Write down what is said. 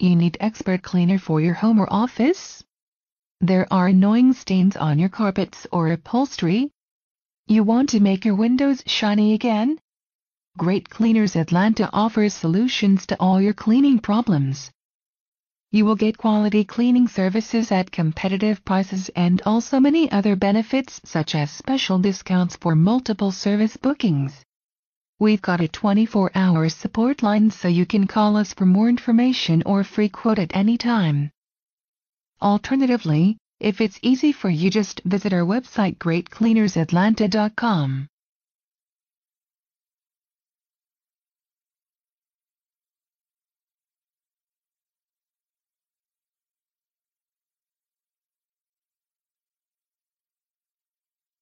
You need expert cleaner for your home or office? There are annoying stains on your carpets or upholstery? You want to make your windows shiny again? Great Cleaners Atlanta offers solutions to all your cleaning problems. You will get quality cleaning services at competitive prices and also many other benefits such as special discounts for multiple service bookings. We've got a 24-hour support line so you can call us for more information or free quote at any time. Alternatively, if it's easy for you, just visit our website greatcleanersatlanta.com.